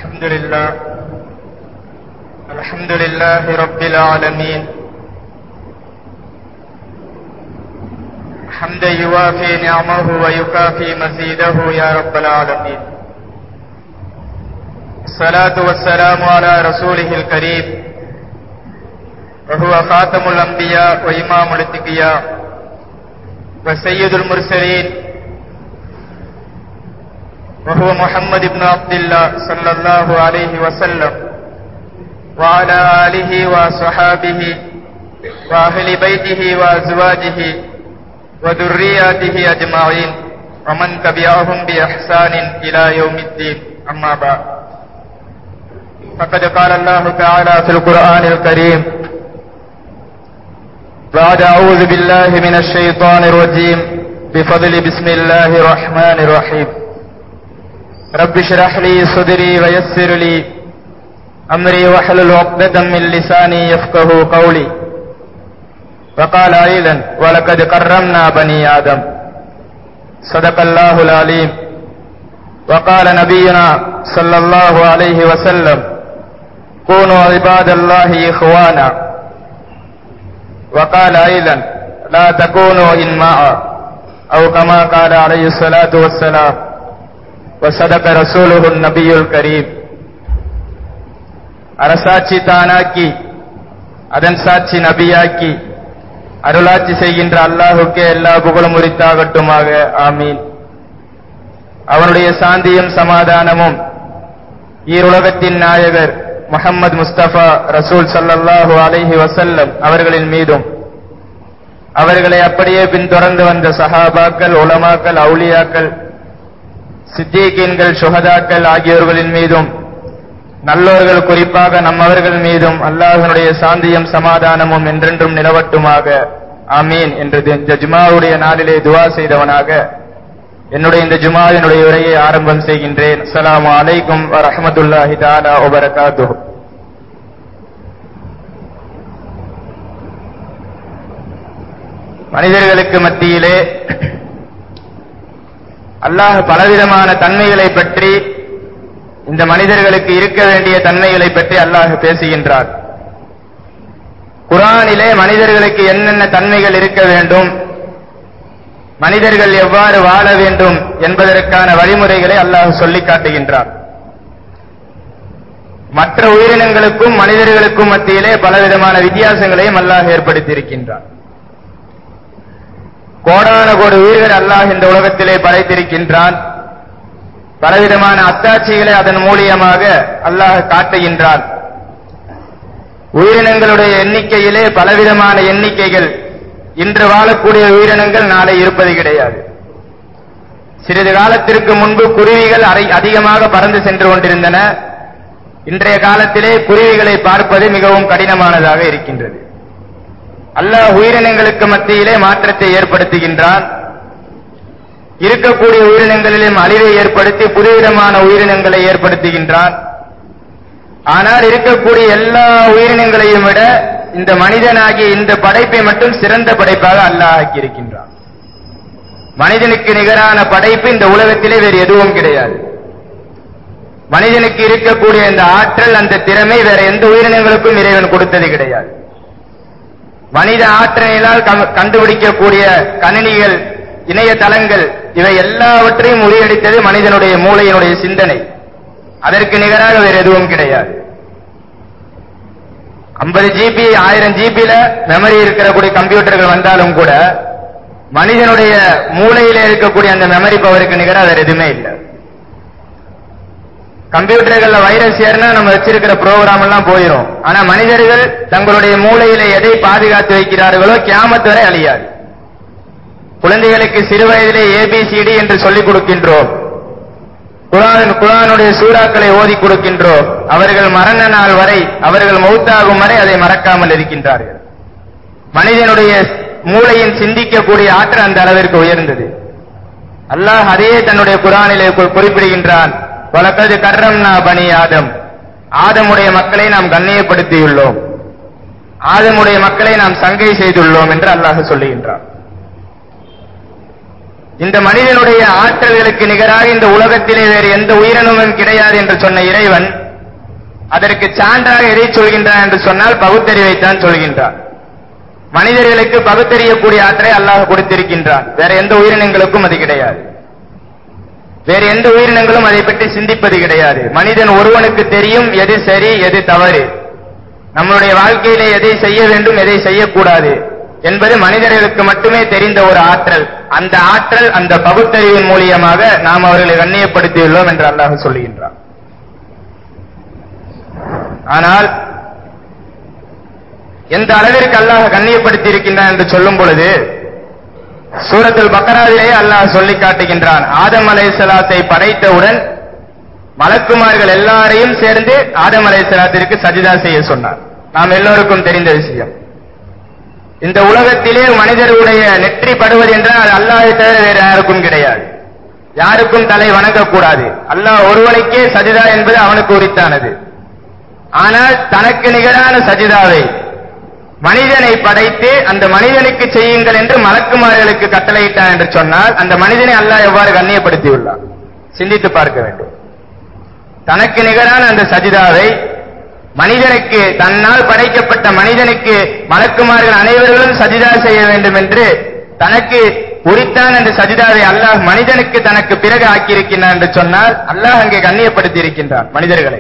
الحمد لله رب العالمين حمدا يوافي نعمه ويكافي مزيده يا رب العالمين. الصلاة والسلام على رسوله الكريم وهو خاتم الأنبياء وإمام الاتقياء وسيد المرسلين وهو محمد بن عبد الله صلى الله عليه وسلم وعلى آله وصحابه وأهل بيته وأزواجه وذرياته أجمعين ومن تبعهم بإحسان إلى يوم الدين. أما بعد، فقد قال الله تعالى في القرآن الكريم: بعد أعوذ بالله من الشيطان الرجيم بفضل بسم الله الرحمن الرحيم. رب اشرح لي صدري ويسر لي أمري واحلل عقدة من لساني يفقهوا قولي. وقال أيضا: ولقد كرمنا بني آدم. صدق الله العليم. وقال نبينا صلى الله عليه وسلم: كونوا عباد الله إخوانا. وقال أيضا: لا تكونوا إنماء، أو كما قال عليه الصلاة والسلام. وصدق رسوله النبي الكريم. அரசாட்சி தானாக்கி அதன் சாட்சி நபியாக்கி அருளாட்சி செய்கின்ற அல்லாஹுக்கே எல்லா புகழும் உரித்தாகட்டுமாக. ஆமீன். அவனுடைய சாந்தியும் சமாதானமும் ஈருலகத்தின் நாயகர் முஹம்மது முஸ்தபா ரசூல் ஸல்லல்லாஹு அலைஹி வஸல்லம் அவர்களின் மீதும், அவர்களை அப்படியே பின்தொடர்ந்து வந்த சஹாபாக்கள், உலமாக்கள், அவுலியாக்கள், சித்தீகீன்கள், சுஹதாக்கள் ஆகியோர்களின் மீதும், நல்லோர்கள் குறிப்பாக நம்மவர்கள் மீதும் அல்லாஹ்வினுடைய சாந்தியும் சமாதானமும் என்றென்றும் நிலவட்டுமாக. ஆமீன் என்று இந்த ஜுமாவுடைய நாளிலே துஆ செய்தவனாக என்னுடைய இந்த ஜுமாவினுடைய உரையை ஆரம்பம் செய்கின்றேன். அஸ்ஸலாமு அலைக்கும் வரஹ்மத்துல்லாஹி தஆலா வ பரகாத்துஹு. மனிதர்களுக்கு மத்தியிலே அல்லாஹ் பலவிதமான தன்மைகளை பற்றி, இந்த மனிதர்களுக்கு இருக்க வேண்டிய தன்மைகளை பற்றி அல்லாஹ் பேசுகின்றார். குர்ஆனிலே மனிதர்களுக்கு என்னென்ன தன்மைகள் இருக்க வேண்டும், மனிதர்கள் எவ்வாறு வாழ வேண்டும் என்பதற்கான வழிமுறைகளை அல்லாஹ் சொல்லிக் காட்டுகின்றார். மற்ற உயிரினங்களுக்கும் மனிதர்களுக்கும் மத்தியிலே பலவிதமான வித்தியாசங்களையும் அல்லாஹ் ஏற்படுத்தியிருக்கின்றார். கோடான கோடி உயிர்கள் அல்லாஹ் இந்த உலகத்திலே படைத்திருக்கின்றான். பலவிதமான அத்தாட்சிகளை அதன் மூலியமாக அல்லாஹ் காட்டுகின்றான். உயிரினங்களுடைய எண்ணிக்கையிலே பலவிதமான எண்ணிக்கைகள். இன்று வாழக்கூடிய உயிரினங்கள் நாளை இருப்பது கிடையாது. சிறிது காலத்திற்கு முன்பு குருவிகள் அதிகமாக பறந்து சென்று கொண்டிருந்தன. இன்றைய காலத்திலே குருவிகளை பார்ப்பது மிகவும் கடினமானதாக இருக்கின்றது. அல்லாஹ் உயிரினங்களுக்கு மத்தியிலே மாற்றத்தை ஏற்படுத்துகின்றான். இருக்கக்கூடிய உயிரினங்களிலும் அழிவை ஏற்படுத்தி புதுவிதமான உயிரினங்களை ஏற்படுத்துகின்றான். ஆனால் இருக்கக்கூடிய எல்லா உயிரினங்களையும் விட இந்த மனிதனாகிய இந்த படைப்பை மட்டும் சிறந்த படைப்பாக அல்லாஹ் ஆக்கியிருக்கின்றான். மனிதனுக்கு நிகரான படைப்பு இந்த உலகத்திலே வேறு எதுவும் கிடையாது. மனிதனுக்கு இருக்கக்கூடிய இந்த ஆற்றல், அந்த திறமை வேற எந்த உயிரினங்களுக்கும் இறைவன் கொடுத்தது கிடையாது. மனித ஆற்றலினால் கண்டுபிடிக்கக்கூடிய கணினிகள், இணையதளங்கள், இவை எல்லாவற்றையும் முறியடித்தது மனிதனுடைய மூளையினுடைய சிந்தனை. அதற்கு நிகராக வேறு எதுவும் கிடையாது. 50 GB 1000 GB மெமரி இருக்கக்கூடிய கம்ப்யூட்டர்கள் வந்தாலும் கூட மனிதனுடைய மூளையில இருக்கக்கூடிய அந்த மெமரி பவருக்கு நிகராக வேற எதுவுமே இல்லை. கம்ப்யூட்டர்கள்ல வைரஸ் ஏறினா நம்ம வச்சிருக்கிற ப்ரோக்ராம் எல்லாம் போயிடும். ஆனா மனிதர்கள் தங்களுடைய மூளையில எதை பாதுகாத்து வைக்கிறார்களோ கியாமத் வரை அழியாது. குழந்தைகளுக்கு சிறு வயதிலே ABCD என்று சொல்லிக் கொடுக்கின்றோம். குர்ஆனுடைய சூறாக்களை ஓதி கொடுக்கின்றோம். அவர்கள் மரண நாள் வரை, அவர்கள் மௌத்தாகும் வரை அதை மறக்காமல் இருக்கின்றார்கள். மனிதனுடைய மூளையின் சிந்திக்கக்கூடிய ஆற்றல் அந்த அளவிற்கு உயர்ந்தது. அல்லாஹ் அதையே தன்னுடைய குர்ஆனிலே குறிப்பிடுகின்றான். வலக்கது கர்ரம்னா பனி ஆதம். ஆதமுடைய மக்களை நாம் கண்ணியப்படுத்தியுள்ளோம், ஆதமுடைய மக்களை நாம் சங்கை செய்துள்ளோம் என்று அல்லாஹ் சொல்லுகின்றான். இந்த மனிதனுடைய ஆற்றல்களுக்கு நிகராக இந்த உலகத்திலே வேறு எந்த உயிரினமும் கிடையாது என்று சொன்ன இறைவன் அதற்கு சான்றாக எதை சொல்கின்றான் என்று சொன்னால் பகுத்தறிவைத்தான் சொல்கின்றான். மனிதர்களுக்கு பகுத்தறியக்கூடிய ஆற்றலை அல்லாஹ் கொடுத்திருக்கின்றான். வேற எந்த உயிரினங்களுக்கும் அது கிடையாது. வேறு எந்த உயிரினங்களும் அதை பற்றி சிந்திப்பது கிடையாது. மனிதன் ஒருவனுக்கு தெரியும் எது சரி எது தவறு, நம்மளுடைய வாழ்க்கையிலே எதை செய்ய வேண்டும் எதை செய்யக்கூடாது என்பது மனிதர்களுக்கு மட்டுமே தெரிந்த ஒரு ஆற்றல். அந்த ஆற்றல் அந்த பகுத்தறிவின் மூலியமாக நாம் அவர்களை கண்ணியப்படுத்தியுள்ளோம் என்று அல்லாஹ் சொல்லுகின்றான். ஆனால் எந்த அளவிற்கு அல்லாஹ் கண்ணியப்படுத்தி இருக்கின்றான் என்று சொல்லும் பொழுது சூரத்துல் பக்கராவிலே அல்லாஹ் சொல்லி காட்டுகின்றான். ஆதம் அலைஹிஸ்ஸலாத்தை படைத்தவுடன் மலக்குமார்கள் எல்லாரையும் சேர்ந்து ஆதம் அலைஹிஸ்ஸலாத்திற்கு சஜிதா செய்ய சொன்னார். நாம் எல்லோருக்கும் தெரிந்த விஷயம். இந்த உலகத்திலே மனிதருடைய நெற்றி படுவது என்றால் அது அல்லாஹ்வை தவிர வேறு யாருக்கும் கிடையாது. யாருக்கும் தலை வணங்கக்கூடாது. அல்லாஹ் ஒருவனுக்கே சஜிதா என்பது அவனுக்கு உரித்தானது. ஆனால் தனக்கு நிகரான சஜிதாவை மனிதனை படைத்து அந்த மனிதனுக்கு செய்யுங்கள் என்று மலக்குமார்களுக்கு கட்டளையிட்டான் என்று சொன்னால் அந்த மனிதனை அல்லாஹ் எவ்வாறு கண்ணியப்படுத்தியுள்ளார் சிந்தித்து பார்க்க வேண்டும். தனக்கு நிகரான அந்த சஜிதாவை மனிதனுக்கு, தன்னால் படைக்கப்பட்ட மனிதனுக்கு மலக்குமார்கள் அனைவர்களும் சஜிதா செய்ய வேண்டும் என்று தனக்கு உரித்தான் அந்த சஜிதாவை அல்லாஹ் மனிதனுக்கு தனக்கு பிறகு ஆக்கியிருக்கின்றான் என்று சொன்னால் அல்லாஹ் அங்கே கண்ணியப்படுத்தி இருக்கின்றான் மனிதர்களை.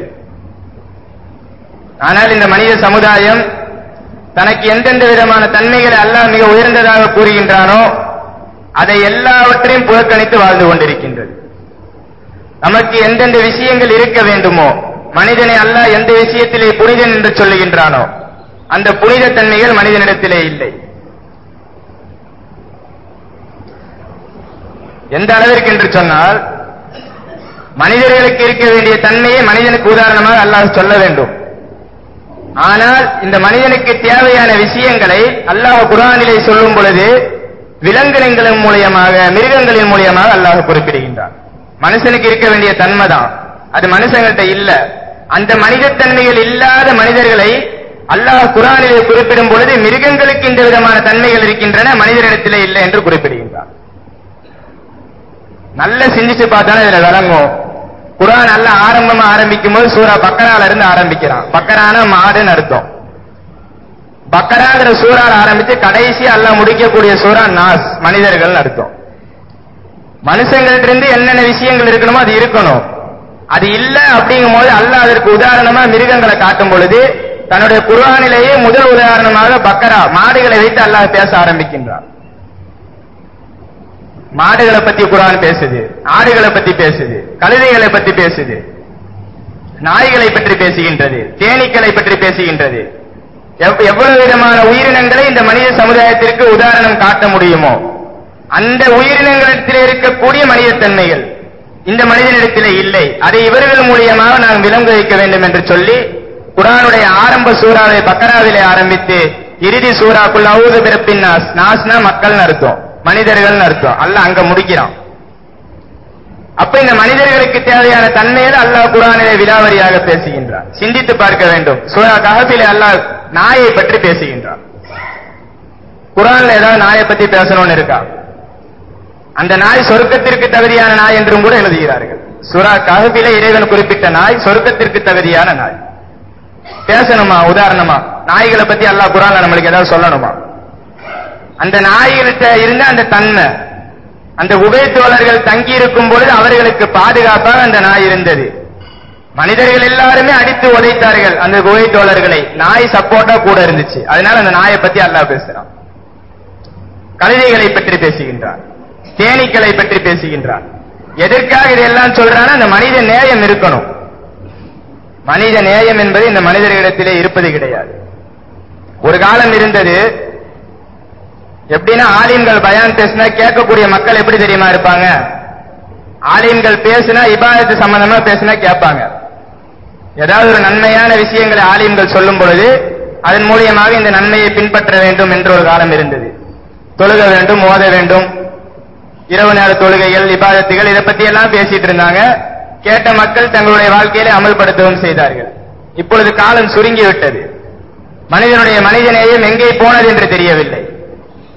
ஆனால் இந்த மனித சமுதாயம் தனக்கு எந்தெந்த விதமான தன்மைகளை அல்லாஹ் மிக உயர்ந்ததாக கூறுகின்றானோ அதை எல்லாவற்றையும் புறக்கணித்து வாழ்ந்து கொண்டிருக்கின்றது. நமக்கு எந்தெந்த விஷயங்கள் இருக்க வேண்டுமோ, மனிதனை அல்லாஹ் எந்த விஷயத்திலே புனிதன் என்று சொல்லுகின்றானோ அந்த புனித தன்மைகள் மனிதனிடத்திலே இல்லை. எந்த அளவிற்கு என்று சொன்னால் மனிதர்களுக்கு இருக்க வேண்டிய தன்மையை மனிதனுக்கு உதாரணமாக அல்லாஹ் சொல்ல வேண்டும். ஆனால் இந்த மனிதனுக்கு தேவையான விஷயங்களை அல்லாஹ் குர்ஆனிலே சொல்லும் பொழுது விலங்கினங்களின் மூலியமாக, மிருகங்களின் மூலியமாக அல்லாஹ் குறிப்பிடுகின்றான். மனுஷனுக்கு இருக்க வேண்டிய தன்மை தான் அது மனுஷங்கள்ட்ட இல்ல. அந்த மனித தன்மைகள் இல்லாத மனிதர்களை அல்லாஹ் குர்ஆனிலே குறிப்பிடும் பொழுது மிருகங்களுக்கு இந்த விதமான தன்மைகள் இருக்கின்றன, மனிதனிடத்திலே இல்லை என்று குறிப்பிடுகின்றான். நல்ல சிந்திச்சு பார்த்தாலும் இதுல விளங்கும். குர்ஆன் அல்லாஹ் ஆரம்பிக்கும் போது சூரா பக்கரால இருந்து ஆரம்பிக்கிறான். பக்கரான மாடுன்னு அர்த்தம். பக்கராங்கிற சூறால ஆரம்பிச்சு கடைசி அல்லாஹ் முடிக்கக்கூடிய சூரா நாஸ், மனிதர்கள் அர்த்தம். மனுஷங்களிலிருந்து என்னென்ன விஷயங்கள் இருக்கணுமோ அது இருக்கணும். அது இல்ல அப்படிங்கும் போது அல்லாஹ் அதற்கு உதாரணமா மிருகங்களை காட்டும் பொழுது தன்னுடைய குர்ஆனிலேயே முதல் உதாரணமாக பக்கரா, மாடுகளை வைத்து அல்லாஹ் பேச ஆரம்பிக்கின்றான். மாடுகளை பத்தி குர்ஆன் பேசுது, ஆடுகளை பத்தி பேசுது, கழுதைகளை பத்தி பேசுது, நாய்களை பற்றி பேசுகின்றது, தேனீக்களை பற்றி பேசுகின்றது. எவ்வளவு விதமான உயிரினங்களை இந்த மனித சமுதாயத்திற்கு உதாரணம் காட்ட முடியுமோ அந்த உயிரினங்களிடத்திலே இருக்கக்கூடிய மனிதத்தன்மைகள் இந்த மனிதனிடத்திலே இல்லை. அதை இவர்கள் மூலியமாக நாம் விளங்க வைக்க வேண்டும் என்று சொல்லி குர்ஆனுடைய ஆரம்ப சூறாவை பக்கராவிலே ஆரம்பித்து இறுதி சூறாக்குள் அஊது பிரப்பின் நாஸ், நாஸ்னா மக்கள்னு அர்த்தம், மனிதர்கள் அர்த்தம், அல்லாஹ் அங்க முடிக்கிறான். அப்ப இந்த மனிதர்களுக்கு தேவையான தன்மையை அல்லாஹ் குர்ஆனிலே விலாவரியாக பேசுகின்றான். சிந்தித்து பார்க்க வேண்டும். சூரா கஹஃபிலே அல்லாஹ் நாயை பற்றி பேசுகின்றான். குர்ஆன்ல ஏதாவது நாயை பத்தி பேசணும்னு இருக்கா? அந்த நாய் சொர்க்கத்திற்கு தகுதியான நாய் என்றும் கூட எழுதுகிறார்கள். சூரா கஹஃபிலே இறைவன் குறிப்பிட்ட நாய் சொர்க்கத்திற்கு தகுதியான நாய். பேசணுமா? உதாரணமா நாய்களை பத்தி அல்லாஹ் குர்ஆன்ல நம்மளுக்கு ஏதாவது சொல்லணுமா? அந்த நாய்கிட்ட இருந்த அந்த தன்மை, அந்த குகை தோழர்கள் தங்கி இருக்கும் பொழுது அவர்களுக்கு பாதுகாப்பாக அந்த நாய் இருந்தது. மனிதர்கள் எல்லாருமே அடித்து உதைத்தார்கள் அந்த குகை தோழர்களை, நாய் சப்போர்ட்டா கூட இருந்துச்சு. அதனால அந்த நாயை பத்தி அல்லாஹ் பேசுறான். கழுதைகளை பற்றி பேசுகின்றான், தேனீக்களை பற்றி பேசுகின்றான். எதற்காக இதெல்லாம் சொல்றான்னா அந்த மனித நேயம் இருக்கணும். மனித நேயம் என்பது இந்த மனிதர்களிடத்திலே இருப்பது கிடையாது. ஒரு காலம் இருந்தது. எப்படின்னா ஆலிம்கள் பயான் பேசினா கேட்கக்கூடிய மக்கள் எப்படி தெரியுமா இருப்பாங்க? ஆலிம்கள் பேசினா இபாதத்து சம்பந்தமா பேசினா கேட்பாங்க. ஏதாவது ஒரு நன்மையான விஷயங்களை ஆலிம்கள் சொல்லும் பொழுது அதன் மூலியமாக இந்த நன்மையை பின்பற்ற வேண்டும் என்று ஒரு காலம் இருந்தது. தொழுக வேண்டும், ஓத வேண்டும், இரவு நேர தொழுகைகள், இபாதத்துகள், இதை பத்தி எல்லாம் பேசிட்டு இருந்தாங்க. கேட்ட மக்கள் தங்களுடைய வாழ்க்கையிலே அமல்படுத்தவும் செய்தார்கள். இப்பொழுது காலம் சுருங்கி விட்டது. மனிதனுடைய மனிதநேயம் எங்கே போனது என்று தெரியவில்லை.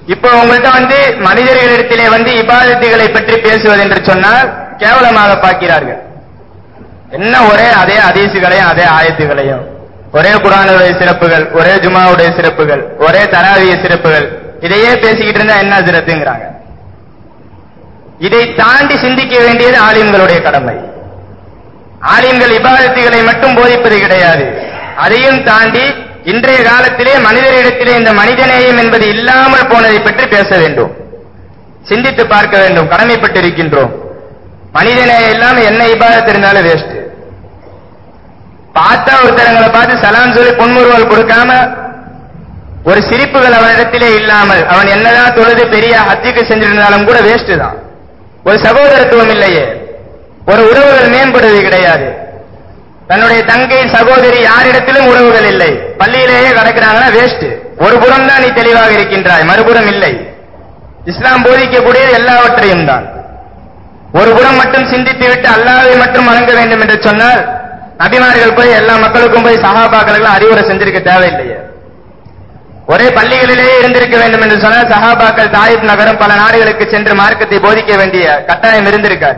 இப்போ உங்கள்கிட்ட மனிதர்களிடத்திலே இபாதத்துகளை பற்றி பேசுவது என்று சொன்னால் கேவலமாக பார்க்கிறார்கள். என்ன ஒரே அதே ஹதீஸுகளையும் அதே ஆயத்துகளையும், ஒரே குர்ஆனுடைய சிறப்புகள், ஒரே ஜுமாவுடைய சிறப்புகள், ஒரே தராவிய சிறப்புகள், இதையே பேசிக்கிட்டு இருந்தா என்ன சிறப்புங்கிறாங்க. இதை தாண்டி சிந்திக்க வேண்டியது ஆலிம்களுடைய கடமை. ஆலிம்கள் இபாதத்துகளை மட்டும் போதிப்பது கிடையாது, அதையும் தாண்டி இன்றைய காலத்திலே மனிதரிடத்திலே இந்த மனிதநேயம் என்பது இல்லாமல் போனதை பற்றி பேச வேண்டும், சிந்தித்து பார்க்க வேண்டும், கடமைப்பட்டிருக்கின்றோம். மனிதநேயம் இல்லாம என்ன இபாதத் இருந்தாலும் வேஸ்ட். பார்த்தா ஒருத்தரங்களை பார்த்து சலாம் சொல்லி பொன்முறுவல் கொடுக்காம, ஒரு சிரிப்புகள் அவனிடத்திலே இல்லாமல் அவன் என்னதான் தொழுது பெரிய ஹஜ்ஜுக்கு செஞ்சிருந்தாலும் கூட வேஸ்ட் தான். ஒரு சகோதரத்துவம் இல்லையே, ஒரு உறவுகள் மேம்படுவது கிடையாது. தன்னுடைய தங்கை சகோதரி யாரிடத்திலும் உறவுகள் இல்லை, பள்ளியிலேயே கடக்கிறாங்கன்னா வேஸ்ட். ஒரு புறம் தான் நீ தெளிவாக இருக்கின்றாய், மறுபுறம் இல்லை. இஸ்லாம் போதிக்கக்கூடியது எல்லாவற்றையும் தான். ஒரு புறம் மட்டும் சிந்தித்து விட்டு அல்லாஹ்வை மட்டும் வணங்க வேண்டும் என்று சொன்னால் நபிமார்கள் போய் எல்லா மக்களுக்கும் போய் சஹாபாக்களுக்கு அறிவுரை செஞ்சிருக்க தேவையில்லையே. ஒரே பள்ளிகளிலேயே இருந்திருக்க வேண்டும் என்று சொன்னால் சஹாபாக்கள் தாயிப் நகரம் பல நாடுகளுக்கு சென்று மார்க்கத்தை போதிக்க வேண்டிய கட்டாயம் இருந்திருக்காது.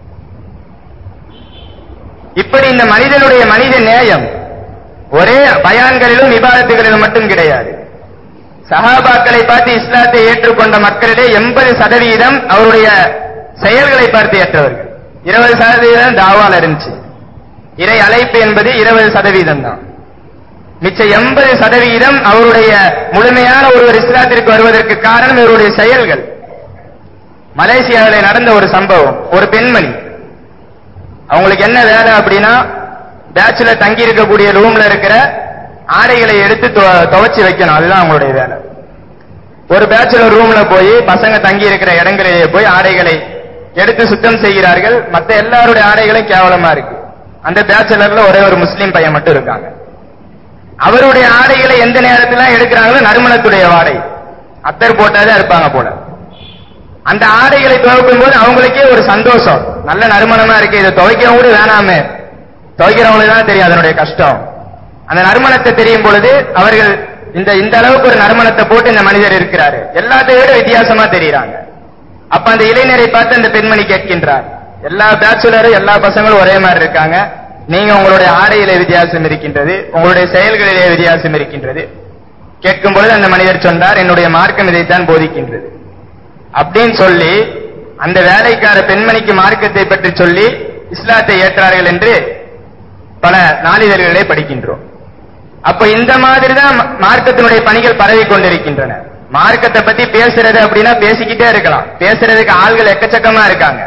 இப்படி இந்த மனிதனுடைய மனித நேயம் ஒரே பயான்களிலும் இபாதத்துகளிலும் மட்டும் கிடையாது. சஹாபாக்களை பார்த்து இஸ்லாத்தை ஏற்றுக்கொண்ட மக்களிலே 80% அவருடைய செயல்களை பார்த்து ஏற்றவர்கள். 20% தாவால் இருந்துச்சு. இறை அழைப்பு என்பது 20% தான். மிச்ச 80% அவருடைய முழுமையான ஒருவர் இஸ்லாத்திற்கு வருவதற்கு காரணம் இவருடைய செயல்கள். மலேசியாவில் நடந்த ஒரு சம்பவம், ஒரு பெண்மணி, அவங்களுக்கு என்ன வேலை அப்படின்னா, பேச்சுலர் தங்கி இருக்கக்கூடிய ரூம்ல இருக்கிற ஆடைகளை எடுத்து துவைச்சு வைக்கணும், அதுதான் அவங்களுடைய வேலை. ஒரு பேச்சுலர் ரூம்ல போய் பசங்க தங்கி இருக்கிற இடங்களிலே போய் ஆடைகளை எடுத்து சுத்தம் செய்கிறார்கள். மற்ற எல்லாருடைய ஆடைகளும் கேவலமா இருக்கு. அந்த பேச்சுலர்ல ஒரே ஒரு முஸ்லீம் பையன் மட்டும் இருக்காங்க. அவருடைய ஆடைகளை எந்த நேரத்துல எடுக்கிறாங்களோ நறுமணத்துடைய வாடை, அத்தர் போட்டாதான் இருப்பாங்க போல. அந்த ஆடைகளை துவைக்கும் போது அவங்களுக்கே ஒரு சந்தோஷம், நல்ல நறுமணமா இருக்கு, இதை துவைக்கவும் கூட வேணாமே, துவைக்கிறவங்களுக்கு தான் தெரியும் அதனுடைய கஷ்டம். அந்த நறுமணத்தை தெரியும் பொழுது அவர்கள் இந்த அளவுக்கு ஒரு நறுமணத்தை போட்டு இந்த மனிதர் இருக்கிறாரு, எல்லாத்தையும் விட வித்தியாசமா தெரியுறாங்க. அப்ப அந்த இளைஞரை பார்த்து அந்த பெண்மணி கேட்கின்றார், எல்லா பேச்சுலரும் எல்லா பசங்களும் ஒரே மாதிரி இருக்காங்க, நீங்க உங்களுடைய ஆடையிலே வித்தியாசம் இருக்கின்றது, உங்களுடைய செயல்களிலே வித்தியாசம் இருக்கின்றது. கேட்கும் பொழுது அந்த மனிதர் சொன்னார், என்னுடைய மார்க்கம் இதைத்தான் போதிக்கின்றது அப்படின்னு சொல்லி அந்த வேலைக்கார பெண்மணிக்கு மார்க்கத்தை பற்றி சொல்லி இஸ்லாத்தை ஏற்றார்கள் என்று பல நாளிதழ்களை படிக்கின்றோம். அப்ப இந்த மாதிரி தான் மார்க்கத்தினுடைய பணிகள் பரவி கொண்டிருக்கின்றன. மார்க்கத்தை பத்தி பேசுறது அப்படின்னா பேசிக்கிட்டே இருக்கலாம், பேசுறதுக்கு ஆள்கள் எக்கச்சக்கமா இருக்காங்க.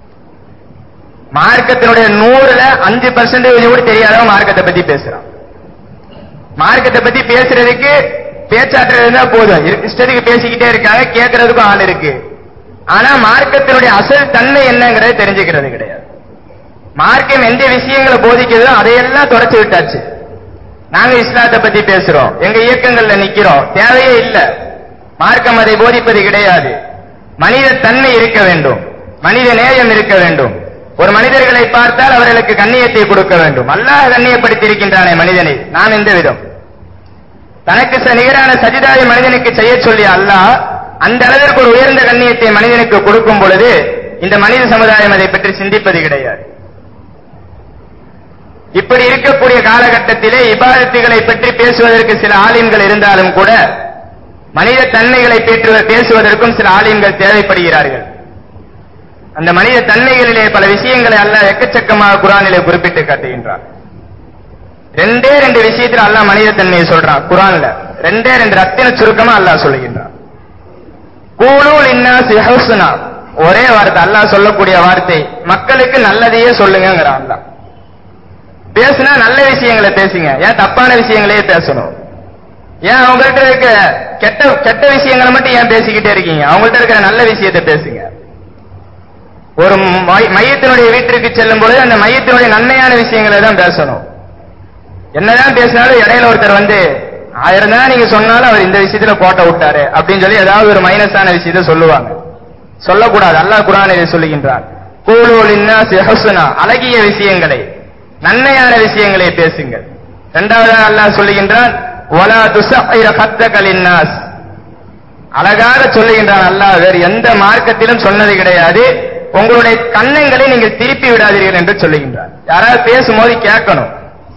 மார்க்கத்தினுடைய 100ல 5% கூட தெரியாதவங்க மார்க்கத்தை பத்தி பேசுறான். மார்க்கத்தை பத்தி பேசுறதுக்கு பேச்சாற்றல் இருந்தா போதும், இஷ்டத்துக்கு பேசிக்கிட்டே இருக்காங்க, கேட்கறதுக்கும் ஆள் இருக்கு. ஆனா மார்க்கத்தினுடைய அசல் தன்மை என்னங்கிறத தெரிஞ்சுக்கிறது கிடையாது. மார்க்கம் எந்த விஷயங்களை போதிக்கிறதோ அதையெல்லாம் தொடச்சு விட்டாச்சு. நாங்க இஸ்லாத்தை பத்தி பேசுறோம், எங்க இயக்கங்கள்ல நிக்கிறோம், தேவையே இல்லை. மார்க்கம் அதை போதிப்பது கிடையாது. மனித தன்மை இருக்க வேண்டும், மனித நேயம் இருக்க வேண்டும். ஒரு மனிதர்களை பார்த்தால் அவர்களுக்கு கண்ணியத்தை கொடுக்க வேண்டும். அல்லாஹ் கண்ணியப்படுத்தி இருக்கின்றானே மனிதனை, நாம் எந்த விதம் தனக்கு நிகரான சஜிதாவை மனிதனுக்கு செய்ய சொல்லி அல்லாஹ் அந்த அளவிற்கு ஒரு உயர்ந்த கண்ணியத்தை மனிதனுக்கு கொடுக்கும் பொழுது இந்த மனித சமுதாயம் அதை பற்றி சிந்திப்பது கிடையாது. இப்படி இருக்கக்கூடிய காலகட்டத்திலே இபாதத்துகளை பற்றி பேசுவதற்கு சில ஆலிம்கள் இருந்தாலும் கூட மனித தன்மைகளை பேசுவதற்கும் சில ஆலிம்கள் தேவைப்படுகிறார்கள். அந்த மனித தன்மைகளிலே பல விஷயங்களை அல்லாஹ் எக்கச்சக்கமாக குர்ஆனிலே குறிப்பிட்டு காட்டுகின்றார். 2 விஷயத்தில் அல்லாஹ் மனித தன்மையை சொல்றான் குர்ஆன்ல. 2 ரத்தின சுருக்கமா அல்லாஹ் சொல்லுகின்றான். கூலு லின்னாஸி ஹுஸ்னா, ஒரே வார்த்தை அல்லாஹ் சொல்லக்கூடிய வார்த்தை, மக்களுக்கு நல்லதையே சொல்லுங்கிறான் அல்லாஹ். பேசுனா நல்ல விஷயங்களை பேசுங்க, ஏன் தப்பான விஷயங்களையே பேசணும்? ஏன் அவங்கள்ட்ட இருக்க கெட்ட விஷயங்களை மட்டும் ஏன் பேசிக்கிட்டே இருக்கீங்க? அவங்கள்ட்ட இருக்கிற நல்ல விஷயத்தை பேசுங்க. ஒரு மையத்தினுடைய வீட்டிற்கு செல்லும் பொழுது அந்த மையத்தினுடைய நன்மையான விஷயங்களை தான் பேசணும். என்னதான் பேசினாலும் இடையில ஒருத்தர் 1000 தான் நீங்க சொன்னாலும் அவர் இந்த விஷயத்துல கோட்டை விட்டாரு அப்படின்னு சொல்லி ஏதாவது ஒரு மைனஸான விஷயத்தை சொல்லுவாங்க. சொல்லக்கூடாது. அல்லாஹ் குர்ஆனிலே சொல்லுகின்றார், கூலு லின்னாஸி ஹுஸ்னா, அழகிய விஷயங்களை நன்மையான விஷயங்களை பேசுங்கள். 2வது அல்லாஹ் சொல்லுகின்றான், வலா துஸைர ஹத்தக லின்னாஸ், அழகாக சொல்லுகின்றான் அல்லாஹ். வேறு எந்த மார்க்கத்திலும் சொன்னது கிடையாது, உங்களுடைய கன்னங்களை நீங்கள் திருப்பி விடாதீர்கள் என்று சொல்லுகின்றார். யாராவது பேசும்போது கேட்கணும்.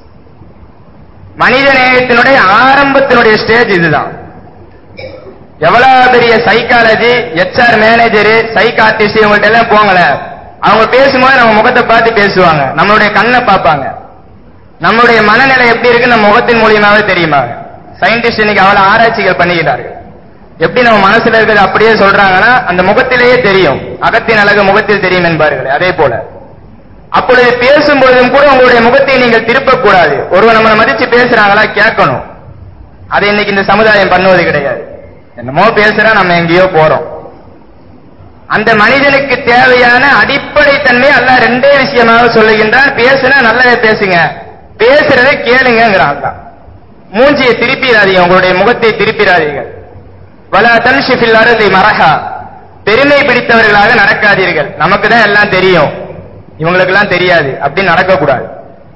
மனித நேயத்தினுடைய ஆரம்பத்தினுடைய ஸ்டேஜ் இதுதான். எவ்வளவு பெரிய சைக்காலஜி, HR மேனேஜரு, சைக்கார்டிஸ்ட் இவங்கள்ட்ட எல்லாம் போங்கள, அவங்க பேசும்போது நம்ம முகத்தை பார்த்து பேசுவாங்க, நம்மளுடைய கண்ணை பார்ப்பாங்க. நம்மளுடைய மனநிலை எப்படி இருக்கு நம்ம முகத்தின் மூலியமாவே தெரியுமா? சயின்டிஸ்ட் இன்னைக்கு அவ்வளவு ஆராய்ச்சிகள் பண்ணுகிறார்கள். எப்படி நம்ம மனசுல இருக்கிறது அப்படியே சொல்றாங்கன்னா அந்த முகத்திலேயே தெரியும். அகத்தின் அழகு முகத்தில் தெரியும் என்பார்கள். அதே போல அப்பொழுது பேசும்பொழுதும் கூட உங்களுடைய முகத்தை நீங்கள் திருப்பக்கூடாது. ஒருவர் நம்மளை மதிச்சு பேசுறாங்களா கேட்கணும். அதை இன்னைக்கு இந்த சமுதாயம் பண்ணுவது கிடையாது. என்னமோ பேசுறா, நம்ம எங்கேயோ போறோம். அந்த மனிதனுக்கு தேவையான அடிப்படை தன்மை அல்லாஹ் ரெண்டே விஷயமாக சொல்லுகின்றான். பேசுனா நல்லதை பேசுங்க, பேசுறதை கேளுங்கிறான். மூஞ்சியை திருப்பிடாதீங்க, உங்களுடைய முகத்தை திருப்பிடாதீங்க. வலா தம்ஷி ஃபில் அர்தி மரஹா, பெருமை பிடித்தவர்களாக நடக்காதீர்கள். நமக்கு தான் எல்லாம் தெரியும், இவங்களுக்கு எல்லாம் தெரியாது அப்படின்னு நடக்கக்கூடாது.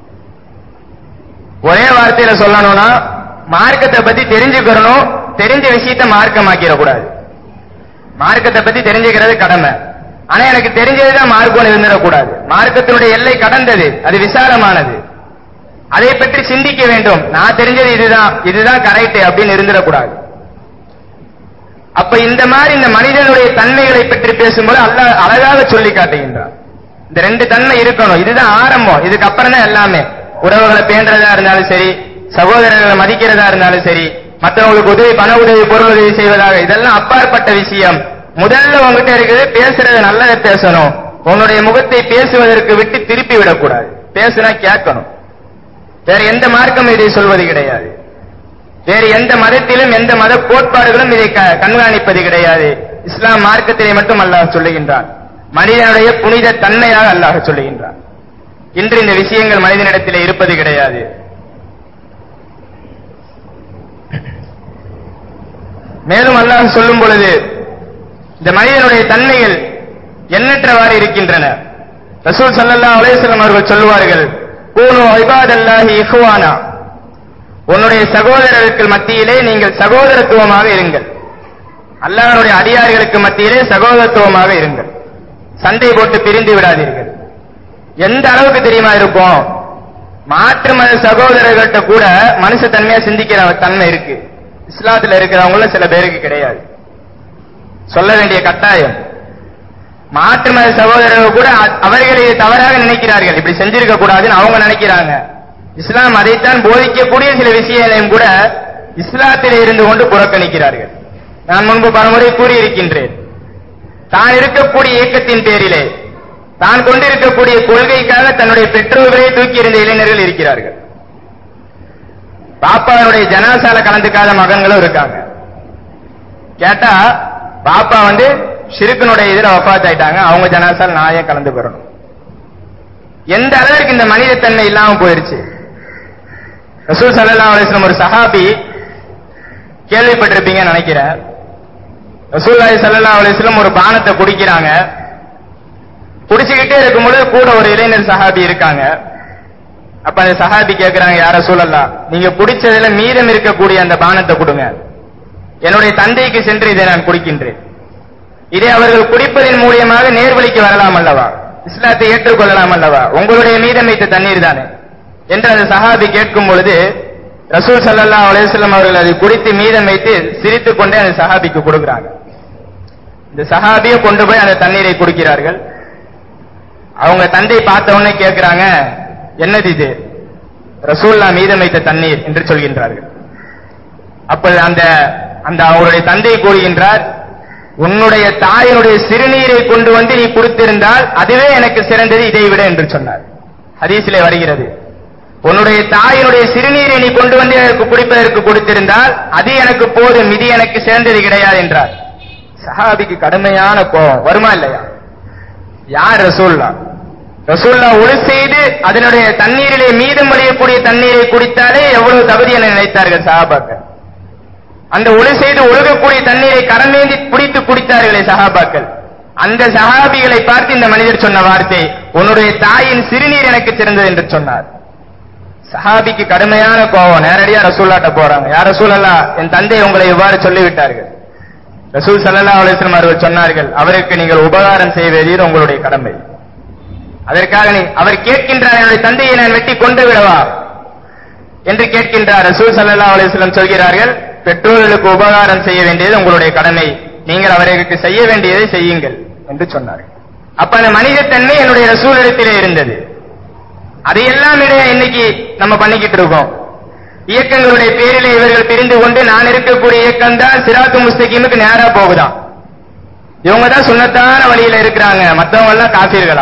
ஒரே வார்த்தையில சொல்லணும்னா மார்க்கத்தை பத்தி தெரிஞ்சுக்கணும், தெரிஞ்ச விஷயத்தை மார்க்கமாக்கிடக்கூடாது. மார்க்கத்தை பத்தி தெரிஞ்சுக்கிறது கடமை, ஆனா எனக்கு தெரிஞ்சதுதான் மார்க்கம் இருந்துடக்கூடாது. மார்க்கத்தினுடைய எல்லை கடந்தது, அது விசாலமானது. அதை பற்றி சிந்திக்க வேண்டும். நான் தெரிஞ்சது இதுதான் கரெக்ட் அப்படின்னு இருந்துடக்கூடாது. அப்ப இந்த மாதிரி இந்த மனிதனுடைய தன்மைகளை பற்றி பேசும்போது அல்லாஹ் அழகாக சொல்லி காட்டுகின்றான். இந்த ரெண்டு தன்மை இருக்கணும். இதுதான் ஆரம்பம். இதுக்கு அப்புறம் தான் எல்லாமே. உறவுகளை பேண்டதா இருந்தாலும் சரி, சகோதரர்களை மதிக்கிறதா இருந்தாலும் சரி, மற்றவங்களுக்கு உதவி, பண உதவி, பொருள் உதவி செய்வதாக, இதெல்லாம் அப்பாற்பட்ட விஷயம். முதல்ல உங்ககிட்ட இருக்குது பேசுறது நல்லதை பேசணும். உன்னுடைய முகத்தை பேசுவதற்கு விட்டு திருப்பி விடக்கூடாது. பேசுனா கேட்கணும். வேற எந்த மார்க்கம் இதை சொல்வது கிடையாது. வேறு எந்த மதத்திலும் எந்த மத கோட்பாடுகளும் இதை கண்காணிப்பது கிடையாது. இஸ்லாம் மார்க்கத்திலே மட்டும் அல்லாஹ் சொல்லுகின்றான். மனிதனுடைய புனித தன்மையாக அல்லாஹ் சொல்லுகின்றான். இன்று இந்த விஷயங்கள் மனிதனிடத்திலே இருப்பது கிடையாது. மேலும் அல்லாஹ் சொல்லும் பொழுது இந்த மனிதனுடைய தன்மைகள் எண்ணற்றவாறு இருக்கின்றன. ரசூல் ஸல்லல்லாஹு அலைஹி வஸல்லம் அவர்கள் சொல்லுவார்கள், கூனு இபாதல்லாஹி இஹ்வானா, உன்னுடைய சகோதரர்களுக்கு மத்தியிலே நீங்கள் சகோதரத்துவமாக இருங்கள். அல்லாஹ்வுடைய அடியார்களுக்கு மத்தியிலே சகோதரத்துவமாக இருங்கள். சண்டை போட்டு பிரிந்து விடாதீர்கள். எந்த அளவுக்கு தெரியுமா இருக்கும்? மாற்று மத சகோதரர்கள்ட்ட கூட மனுஷத்தன்மையா சிந்திக்கிற தன்மை இருக்கு. இஸ்லாத்துல இருக்கிறவங்கள சில பேருக்கு கிடையாது. சொல்ல வேண்டிய கட்டாயம். மாற்று மத சகோதரர்கள் கூட அவர்களை தவறாக நினைக்கிறார்கள். இப்படி செஞ்சிருக்க கூடாதுன்னு அவங்க நினைக்கிறாங்க. இஸ்லாம் அதைத்தான் போதிக்கக்கூடிய சில விஷயங்களையும் கூட இஸ்லாத்திலே இருந்து கொண்டு புறக்கணிக்கிறார்கள். நான் முன்பு பலமுறை கூறியிருக்கின்றேன். தான் இருக்கக்கூடிய இயக்கத்தின் பேரிலே, தான் கொண்டிருக்கக்கூடிய கொள்கைக்காக தன்னுடைய பெற்றோர்களை தூக்கி எறிந்த இளைஞர்கள் இருக்கிறார்கள். பாப்பாவுடைய ஜனாசால கலந்துக்காத மகன்களும் இருக்காங்க. கேட்டா பாப்பா ஷிர்குனுடைய இதுல வஃபாத் ஆயிட்டாங்க, அவங்க ஜனாசால நான் ஏன் கலந்து பெறணும்? எந்த அளவிற்கு இந்த மனிதத்தன்மை இல்லாம போயிருச்சு. ரசூல் ஸல்லல்லாஹு அலைஹி வஸல்லம் ஒரு சஹாபி, கேள்விப்பட்டிருப்பீங்கன்னு நினைக்கிறேன். ரசூலுல்லாஹி ஸல்லல்லாஹு அலைஹி வஸல்லம் ஒரு பானத்தை குடிக்கிறாங்க. குடிச்சுக்கிட்டே இருக்கும்போது கூட ஒரு இளைஞர் சஹாபி இருக்காங்க. அப்ப அந்த சஹாபி கேட்கிறாங்க, யா ரசூலல்லாஹ், நீங்க குடிச்சதுல மீதம் இருக்கக்கூடிய அந்த பானத்தை கொடுங்க, என்னுடைய தந்தைக்கு சென்று இதை நான் குடிக்கின்றேன். இதை அவர்கள் குடிப்பதன் மூலியமாக நேர்வழிக்கு வரலாம் அல்லவா, இஸ்லாத்தை ஏற்றுக்கொள்ளலாம் அல்லவா, உங்களுடைய மீதம் வைத்த தண்ணீர் தானே என்று அந்த சஹாபி கேட்கும் பொழுது ரசூல் ஸல்லல்லாஹு அலைஹி வஸல்லம் அவர்கள் அதை குடித்து மீதம் வைத்து சிரித்துக் கொண்டே அந்த சஹாபிக்கு கொடுக்கிறாங்க. இந்த சஹாபியை கொண்டு போய் அந்த தண்ணீரை குடிக்கிறார்கள். அவங்க தந்தை பார்த்த உடனே கேட்கிறாங்க, என்னது இது? ரசூலுல்லாஹ் மீதம் வைத்த தண்ணீர் என்று சொல்கின்றார்கள். அப்ப அந்த அவருடைய தந்தை கூறுகின்றார், உன்னுடைய தாயினுடைய சிறுநீரை கொண்டு வந்து நீ கொடுத்திருந்தால் அதுவே எனக்கு சிறந்தது இதை விட என்று சொன்னார். ஹதீஸிலே வருகிறது, உன்னுடைய தாயினுடைய சிறுநீரை நீ கொண்டு வந்து எனக்கு குடிப்பதற்கு கொடுத்திருந்தால் அது எனக்கு போதும், இது எனக்கு சேர்ந்தது கிடையாது என்றார். சஹாபிக்கு கடுமையான கோபம் வருமா இல்லையா? யார்? ரசூலுல்லாஹ். ரசூலுல்லாஹ் ஒழு செய்து அதனுடைய தண்ணீரிலே மீதம் வழியக்கூடிய தண்ணீரை குடித்தாலே எவ்வளவு தகுதி என நினைத்தார்கள் சஹாபாக்கள். அந்த ஒழு செய்து ஒழுகக்கூடிய தண்ணீரை கரமேந்தி பிடித்து குடித்தார்களே சஹாபாக்கள். அந்த சஹாபிகளை பார்த்து இந்த மனிதர் சொன்ன வார்த்தை, உன்னுடைய தாயின் சிறுநீர் எனக்கு சிறந்தது என்று சொன்னார். சஹாபிக்கு கடுமையான கோபம். நேரடியா ரசூலுல்லாஹ்ட்ட போறாங்க, யா ரசூலல்லாஹ், என் தந்தை உங்களை இவ்வாறு சொல்லிவிட்டார்கள். ரசூல் ஸல்லல்லாஹு அலைஹி வஸல்லம் அவர்கள் சொன்னார்கள், அவருக்கு நீங்கள் உபகாரம் செய்ய வேண்டியது உங்களுடைய கடமை. அதற்காக அவர் கேட்கின்றார், என்னுடைய தந்தையை நான் வெட்டி கொண்டு விடவா என்று கேட்கின்றார். ரசூல் ஸல்லல்லாஹு அலைஹி வஸல்லம் சொல்கிறார்கள், பெற்றோர்களுக்கு உபகாரம் செய்ய வேண்டியது உங்களுடைய கடமை, நீங்கள் அவர்களுக்கு செய்ய வேண்டியதை செய்யுங்கள் என்று சொன்னார்கள். அப்ப அந்த மனிதத்தன்மை என்னுடைய ரசூலிடத்திலே இருந்தது. அதையெல்லாம் இன்னைக்கு நம்ம பண்ணிக்கிட்டு இருக்கோம். இயக்கங்களுடைய பேரிலே இவர்கள் பிரிந்து கொண்டு நான் இருக்கக்கூடிய இயக்கம் தான் சிராத்து முஸ்தகீமுக்கு நேரா போகுதான். இவங்க தான் சுன்னத்தான வழியில இருக்கிறாங்க, மற்றவங்க எல்லாம் காஃபிர்களா.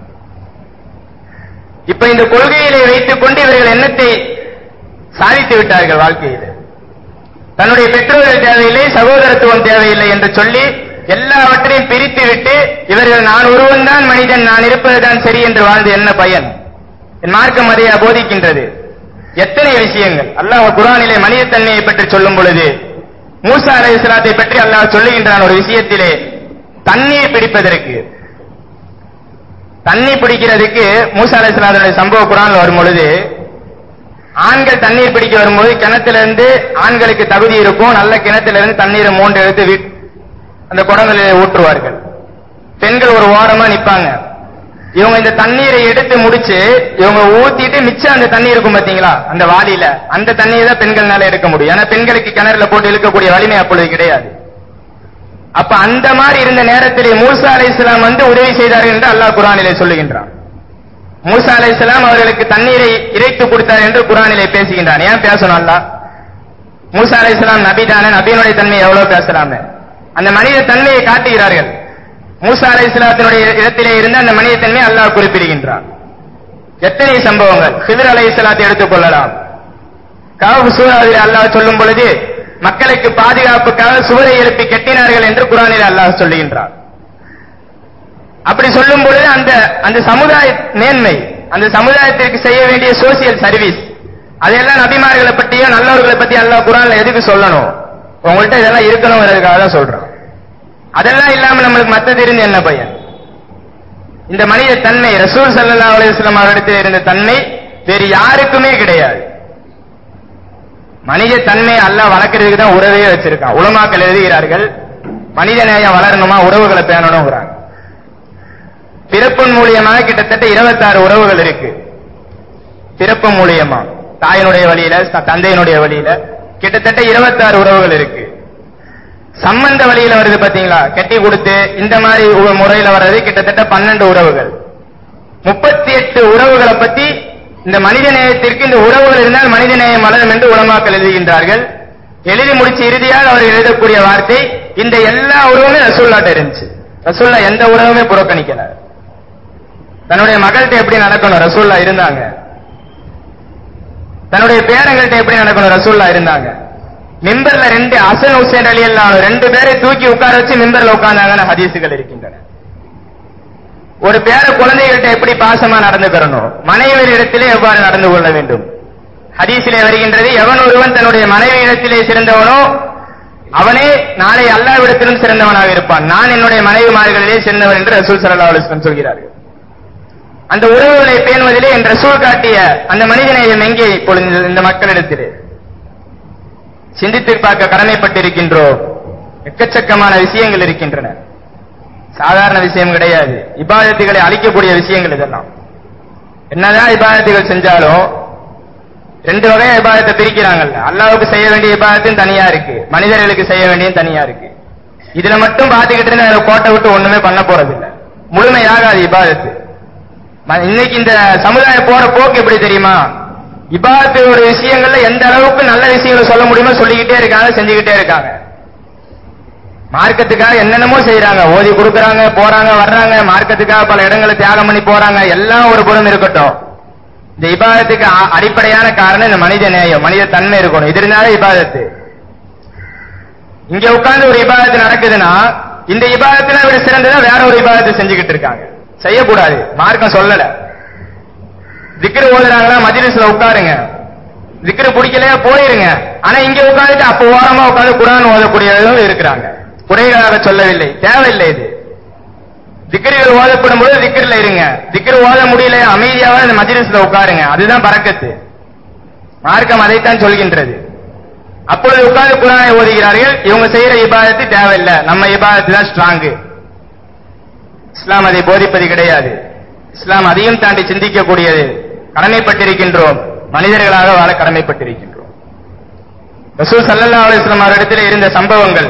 இப்ப இந்த கொள்கையிலே வைத்துக் கொண்டு இவர்கள் எண்ணத்தை சாதித்து விட்டார்கள் வாழ்க்கையில். தன்னுடைய பெற்றோர்கள் தேவையில்லை, சகோதரத்துவம் தேவையில்லை என்று சொல்லி எல்லாவற்றையும் பிரித்து விட்டு இவர்கள் நான் ஒருவன் தான் மனிதன், நான் இருப்பதுதான் சரி என்று வாழ்ந்து என்ன பயன்? என் மார்க்கம் அதை போதிக்கின்றது. எத்தனை விஷயங்கள் அல்லாஹ் குர்ஆனிலே மனிதத்தன்மையை பற்றி சொல்லும் பொழுது மூசா அலைஹிஸ்ஸலாத்தை பற்றி அல்லாஹ் சொல்லுகின்றான். ஒரு விஷயத்திலே தண்ணீர் பிடிப்பதற்கு, தண்ணீர் பிடிக்கிறதுக்கு மூசா அலைஹிஸ்ஸலாத்துடைய சம்பவம் குர்ஆன்ல வரும் பொழுது, ஆண்கள் தண்ணீர் பிடிக்க வரும்போது கிணத்திலிருந்து ஆண்களுக்கு தகுதி இருக்கும், நல்ல கிணத்திலிருந்து தண்ணீரை மூன்று எடுத்து அந்த குடங்களில் ஊற்றுவார்கள். பெண்கள் ஒரு ஓரமா நிப்பாங்க. இவங்க இந்த தண்ணீரை எடுத்து முடிச்சு இவங்க ஊத்திட்டு மிச்சம் அந்த தண்ணி இருக்கும் பாத்தீங்களா அந்த வாளியில, அந்த தண்ணியை தான் பெண்கள்னால எடுக்க முடியும். ஏன்னா பெண்களுக்கு கிணறுல போட்டு இழுக்கக்கூடிய வலிமை அப்பொழுது கிடையாது. அப்ப அந்த மாதிரி இருந்த நேரத்திலே மூசா அலைஹிஸ்ஸலாம் வந்து உதவி செய்தார்கள் என்று அல்லாஹ் குர்ஆனிலே சொல்லுகின்றான். மூசா அலைஹிஸ்ஸலாம் அவர்களுக்கு தண்ணீரை இறைத்து கொடுத்தார் என்று குர்ஆனிலே பேசுகின்றான். ஏன் பேசணும் அல்லாஹ்? மூசா அலைஹிஸ்ஸலாம் நபி தானே, நபியினுடைய தன்மை எவ்வளவு பேசலாமே. அந்த மனித தன்மையை காட்டுகிறார்கள். மூசா அலைஹிஸ்ஸலாத்தினுடைய இடத்திலே இருந்த அந்த மனித தன்மையை அல்லாஹ் குறிப்பிடுகின்றான். எத்தனை சம்பவங்கள். ஹிதர் அலைஹிஸ்ஸலாத்தை எடுத்துக் கொள்ளலாம். கஹஃப் சூராவில் அல்லாஹ் சொல்லும் பொழுது மக்களுக்கு பாதுகாப்புக்காக சுவரை எழுப்பி கட்டினார்கள் என்று குர்ஆனில் அல்லாஹ் சொல்லுகின்றார். அப்படி சொல்லும் பொழுது அந்த சமுதாய மேன்மை, அந்த சமுதாயத்திற்கு செய்ய வேண்டிய சோசியல் சர்வீஸ், அதெல்லாம் நபிமார்களை பற்றியோ நல்லவர்களை பத்தி அல்லாஹ் குர்ஆன்ல எதுக்கு சொல்லணும்? உங்கள்கிட்ட இதெல்லாம் இருக்கணும்ங்கிறதுக்காக தான் சொல்றான். அதெல்லாம் இல்லாம நம்மளுக்கு மத்தது இருந்து என்ன பயன்? இந்த மனித தன்மை ரசூல் ஸல்லல்லாஹு அலைஹி வஸல்லம் அவரிடத்தில் இருந்த தன்மை வேறு யாருக்குமே கிடையாது. மனித தன்மை அல்லாஹ் வளர்க்கறதுக்கு தான் உறவே வச்சிருக்கான். உலமாக்கள் எழுதுகிறார்கள், மனித நேயம் வளரணுமா உறவுகளை பேணணும்ங்கிறாங்க. பிறப்பின் மூலியமாக கிட்டத்தட்ட 26 உறவுகள் இருக்கு. பிறப்பு மூலியமா தாயினுடைய வழியில, தந்தையினுடைய வழியில கிட்டத்தட்ட 26 உறவுகள் இருக்கு. சம்பந்த வழியில வருது பாத்தீங்களா, கட்டி கொடுத்து இந்த மாதிரி முறையில வர்றது கிட்டத்தட்ட 12 உறவுகள். 38 உறவுகளை பத்தி இந்த மனித நேயத்திற்கு இந்த உறவுகள் இருந்தால் மனித நேயம் வளரும் என்று உலமாக்கள் எழுதுகின்றார்கள். எழுதி முடிச்சு இறுதியாக அவர் எழுதக்கூடிய வார்த்தை, இந்த எல்லா உறவுமே ரசூலுல்லாஹ்ட்ட இருந்துச்சு. ரசூலுல்லாஹ் எந்த உறவுமே புறக்கணிக்கல. தன்னுடைய மகள்கிட்ட எப்படி நடக்கணும் ரசூலுல்லாஹ் இருந்தாங்க. தன்னுடைய பேரங்கள்ட்ட எப்படி நடக்கணும் ரசூலுல்லாஹ் இருந்தாங்க. மிம்பர்ல 2 ஹசன் ஹுசைன் ரலியல்லாஹு 2 பேரை தூக்கி உட்கார வச்சு மிம்பர்ல உட்கார்ந்தாங்கன்னு ஹதீசுகள் இருக்கின்றன. ஒரு பேர குழந்தைகள்கிட்ட எப்படி பாசமா நடந்துக்கிறணும், மனைவியிடத்திலே எவ்வாறு நடந்து கொள்ள வேண்டும். ஹதீஸிலே வருகின்றது, எவன் ஒருவன் தன்னுடைய மனைவியிடத்திலே சிறந்தவனோ அவனே நாளை அல்லாஹ்விடத்திலும் சிறந்தவனாக இருப்பான். நான் என்னுடைய மனைவிமார்களிலே சிறந்தவன் என்று ரசூல் ஸல்லல்லாஹு அலைஹி வஸல்லம் சொல்கிறார்கள். அந்த உறவுகளை பேணுவதிலே என் ரசூல் காட்டிய அந்த மனிதநேயம் எங்கே இப்பொழுது இந்த மக்களிடத்திலே சிந்தித்து பார்க்க கடமைப்பட்டிருக்கின்றோம். எக்கச்சக்கமான விஷயங்கள் இருக்கின்றன. சாதாரண விஷயம் கிடையாது. இபாதத்துகளை அழிக்கக்கூடிய விஷயங்கள் இதெல்லாம். என்னதான் இபாதத்துகள் செஞ்சாலும் 2 வகையா இபாதத்தை பிரிக்கிறாங்கல்ல. அல்லாஹ்வுக்கு செய்ய வேண்டிய இபாதத்தும் தனியா இருக்கு, மனிதர்களுக்கு செய்ய வேண்டியதும் தனியா இருக்கு. இதுல மட்டும் பாத்துக்கிட்டு இருந்தா கோட்டை விட்டு ஒண்ணுமே பண்ண போறது இல்ல, முழுமையாகாது இபாதத்து. இன்னைக்கு இந்த சமுதாயம் போற போக்கு எப்படி தெரியுமா, இபாதத்தோட விஷயங்கள்ல எந்த அளவுக்கு நல்ல விஷயங்களை சொல்ல முடியுமோ சொல்லிக்கிட்டே இருக்காங்க, செஞ்சுக்கிட்டே இருக்காங்க. மார்க்கத்துக்காக என்னென்னமோ செய்யறாங்க, ஓதி கொடுக்கறாங்க, போறாங்க வர்றாங்க, மார்க்கத்துக்காக பல இடங்களை தியாகம் பண்ணி போறாங்க. எல்லாம் ஒரு புறம் இருக்கட்டும், இந்த இபாதத்துக்கு அடிப்படையான காரணம் இந்த மனித நேயம், மனித தன்மை இருக்கணும். இது இருந்தாலே இபாதத்து. இங்க உட்கார்ந்து ஒரு இபாதத்து நடக்குதுன்னா இந்த இபாதத்துல விட சிறந்ததா வேற ஒரு இபாதத்தை செஞ்சுக்கிட்டு இருக்காங்க. செய்யக்கூடாது, மார்க்கம் சொல்லல. திக்ரு ஓதுறாங்களா மஜ்லிஸ்ல உட்காருங்க, திக்ரு பிடிக்கலையா போயிருங்க. ஆனா இங்க உட்கார்ந்துட்டு அப்ப ஓரமா உட்கார்ந்து குர்ஆன் ஓதக்கூடியவர்கள் இருக்கிறாங்க. குறைகளாக சொல்லவில்லை, தேவையில்லை. இது திக்ருகள் ஓதப்படும் போது திக்ருல இருங்க, திக்ரு ஓத முடியல அமைதியாக இந்த மஜ்லிஸ்ல உட்காருங்க, அதுதான் பரக்கத்து. மார்க்கம் அதைத்தான் சொல்கின்றது. அப்பொழுது உட்கார்ந்து குர்ஆனை ஓதுகிறார்கள். இவங்க செய்யற இபாதத்து தேவையில்லை, நம்ம இபாதத்து தான் ஸ்ட்ராங். இஸ்லாம் அதை போதிப்பது கிடையாது. இஸ்லாம் அதையும் தாண்டி சிந்திக்கக்கூடியது. கடமைப்பட்டிருக்கின்றோம், மனிதர்களாக வாழ கடமைப்பட்டிருக்கின்றோம். ரசூல் ஸல்லல்லாஹு அலைஹி வஸல்லம் அவரிடத்தில் இருந்த சம்பவங்கள்.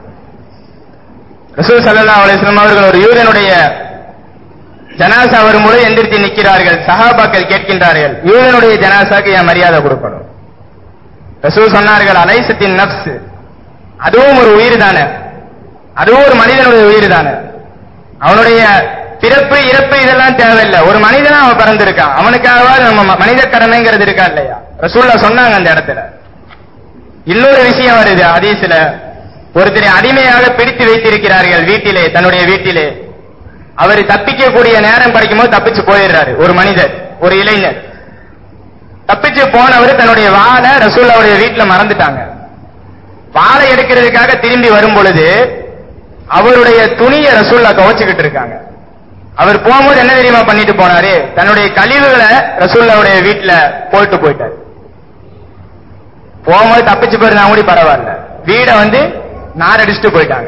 ரசூல் ஸல்லல்லாஹு அலைஹி வஸல்லம் அவர்கள் ஒரு யூதனுடைய ஜனாசா வரும்போது எந்திரித்து நிற்கிறார்கள். சஹாபாக்கள் கேட்கின்றார்கள், யூதனுடைய ஜனாசாக்கு ஏன் மரியாதை கொடுக்கணும்? ரசூல் சொன்னார்கள், அலைசத்தின் நஃப்ஸ், அதுவும் ஒரு உயிர் தானே, அதுவும் ஒரு மனிதனுடைய உயிர் தானே. அவனுடைய பிறப்பு இறப்பு இதெல்லாம் தேவையில்லை, ஒரு மனிதனா அவன் பிறந்திருக்கான், அவனுக்காகவாது நம்ம மனித கடமைங்கிறது இருக்கா இல்லையா? ரசூலுல்லாஹ் சொன்னாங்க அந்த இடத்துல. இன்னொரு விஷயம் வருது ஹதீஸ்ல, ஒருத்தரை அடிமையாக பிடித்து வைத்திருக்கிறார்கள் வீட்டிலே, தன்னுடைய வீட்டிலே. அவர் தப்பிக்கக்கூடிய நேரம் கிடைக்கும் போது தப்பிச்சு போயிடுறாரு. ஒரு மனிதர், ஒரு இளைஞர் தப்பிச்சு போனவர் தன்னுடைய வாளை ரசூலுல்லாஹ்வுடைய வீட்டுல மறந்துட்டாங்க. வாளை எடுக்கிறதுக்காக திரும்பி வரும் பொழுது அவருடைய துணியை ரசூலுல்லாஹ் துவைச்சுக்கிட்டு இருக்காங்க. அவர் போகும்போது என்ன தெரியுமா பண்ணிட்டு போனாரு? தன்னுடைய கழிவுகளை ரசூலுல்லாஹ்வுடைய வீட்டுல போட்டு போயிட்டாரு. போகும்போது தப்பிச்சு போயிருந்தா கூட பரவாயில்ல, வீடை நாரடிச்சுட்டு போயிட்டாங்க.